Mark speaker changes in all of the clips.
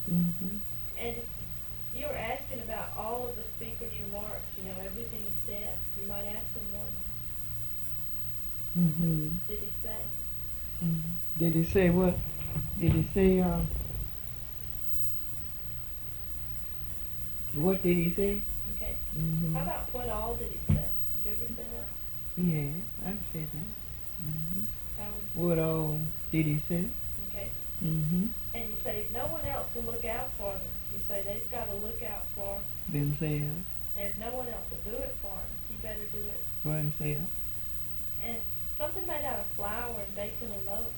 Speaker 1: Mm-hmm.
Speaker 2: And you were asking about all of the speaker's remarks, everything he said. You might ask him one.
Speaker 1: Mm-hmm.
Speaker 2: Did he say?
Speaker 1: Mm-hmm. Did he say what? Did he say, what did he say?
Speaker 2: Okay. How
Speaker 1: Mm-hmm.
Speaker 2: about what all did he say? Did you ever say that?
Speaker 1: Yeah, I've said that. Mm-hmm.
Speaker 2: How would,
Speaker 1: What all did he say?
Speaker 2: okay.
Speaker 1: Mm-hmm.
Speaker 2: And you say, if no one else will look out for them, you say they've got to look out for,
Speaker 1: Themselves.
Speaker 2: and if no one else will do it for them, you better do it.
Speaker 1: For himself.
Speaker 2: And something made out of flour and baked in a loaf.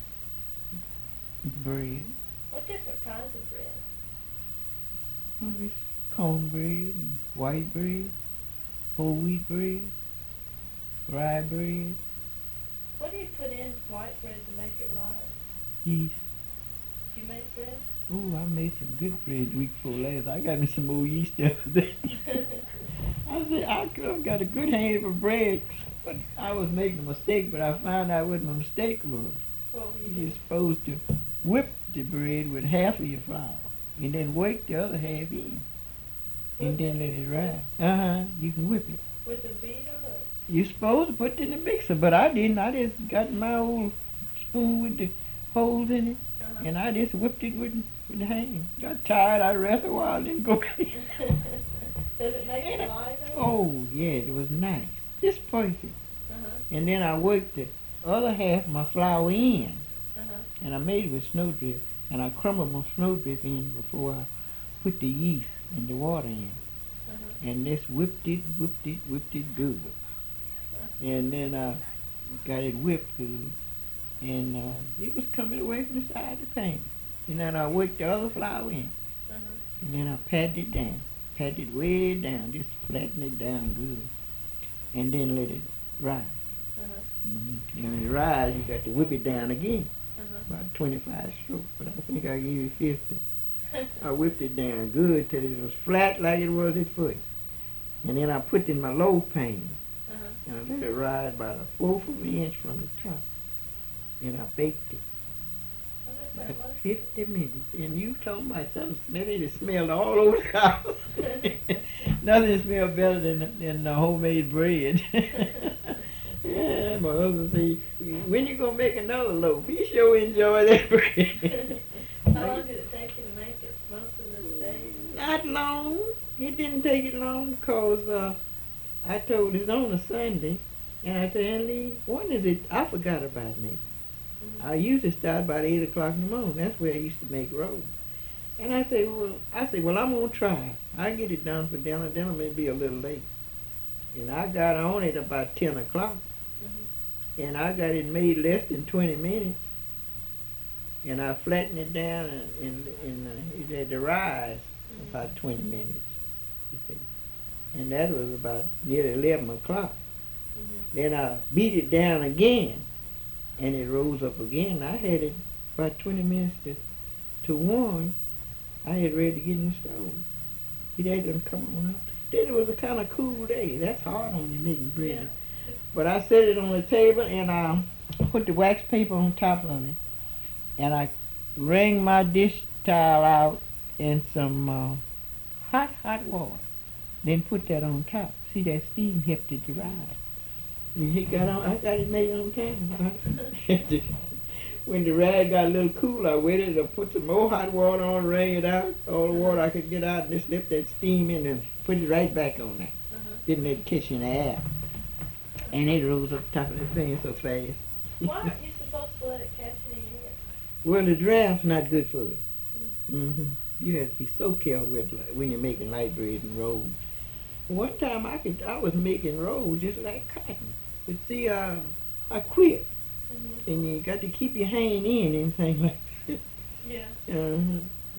Speaker 1: Bread.
Speaker 2: What different kinds of bread?
Speaker 1: Well, it's cornbread, and white bread, whole wheat bread, rye bread,
Speaker 2: What do you put in white bread to make it right?
Speaker 1: yeast.
Speaker 2: Do you make bread?
Speaker 1: Oh, I made some good bread week before last. I got me some more yeast the other day. I said, I've got a good hand for bread. But I was making a mistake, but I found out what my mistake was.
Speaker 2: What were you
Speaker 1: You're
Speaker 2: doing?
Speaker 1: supposed to whip the bread with half of your flour and then wake the other half in and
Speaker 2: Whip
Speaker 1: then let
Speaker 2: it
Speaker 1: it rise. Uh-huh, you can whip it.
Speaker 2: with a beater or?
Speaker 1: You're supposed to put it in the mixer, but I didn't. I just got my old spoon with the holes in it,
Speaker 2: Uh-huh.
Speaker 1: and I just whipped it with the hand. Got tired. I rested a while, didn't go back.
Speaker 2: Does it make it lighter?
Speaker 1: Oh, yeah, it was nice. Just perfect.
Speaker 2: Uh-huh.
Speaker 1: And then I worked the other half of my flour in,
Speaker 2: Uh-huh.
Speaker 1: and I made it with snowdrift, and I crumbled my snowdrift in before I put the yeast and the water in,
Speaker 2: Uh-huh.
Speaker 1: and just whipped it good. And then I got it whipped good, and it was coming away from the side of the pan. And then I worked the other flour in,
Speaker 2: Uh-huh.
Speaker 1: and then I patted it down, patted it way down, just flatten it down good, and then let it rise.
Speaker 2: Uh-huh.
Speaker 1: Mm-hmm. And when it rise, you got to whip it down again,
Speaker 2: Uh-huh.
Speaker 1: about 25 strokes, but I think I gave you 50. I whipped it down good till it was flat like it was at first. And then I put it in my loaf pan,
Speaker 2: Uh-huh.
Speaker 1: and I let it rise about a fourth of an inch from the top. And I baked it
Speaker 2: Well, that's
Speaker 1: about
Speaker 2: what it
Speaker 1: 50 minutes. And you talking about something smelly, it smelled all over the house. Nothing smelled better than the homemade bread. Yeah, my husband said, when you gonna make another loaf? He sure enjoy that bread.
Speaker 2: How long did it take you to make it? Most of the day?
Speaker 1: Not long. It didn't take it long because I told it's on a Sunday, and I said, Andy, when is it? I forgot about me.
Speaker 2: Mm-hmm.
Speaker 1: I usually start about 8 o'clock in the morning. That's where I used to make rolls. And I said, well, I'm gonna try. I get it done for dinner. Dinner may be a little late. And I got on it about 10 o'clock,
Speaker 2: Mm-hmm.
Speaker 1: and I got it made less than 20 minutes. And I flattened it down, and it had to rise
Speaker 2: Mm-hmm.
Speaker 1: about 20 minutes. You see. And that was about nearly 11 o'clock.
Speaker 2: Mm-hmm.
Speaker 1: Then I beat it down again, and it rose up again. I had it about 20 minutes to warm. I had ready to get in the stove. It had to come on up. Then it was a kind of cool day. That's hard on you making bread.
Speaker 2: Yeah.
Speaker 1: But I set it on the table, and I put the wax paper on top of it, and I wring my dish towel out in some hot water. Then put that on top. See, that steam helped it to rise. And he got on. I got it made on time. When the rag got a little cool, I waited to put some more hot water on, wring it out, all the water I could get out, and just lift that steam in and put it right back on there.
Speaker 2: Uh-huh.
Speaker 1: Didn't let it catch in the air. And it rose up top of the thing so fast.
Speaker 2: Why aren't you supposed to let it catch in the air?
Speaker 1: Well, the draft's not good for it.
Speaker 2: Mm.
Speaker 1: You have to be so careful with when you're making light bread and rolls. One time I was making rolls just like cotton. But see, I quit.
Speaker 2: Mm-hmm.
Speaker 1: And you got to keep your hand in and things like that.
Speaker 2: Yeah.
Speaker 1: Uh-huh.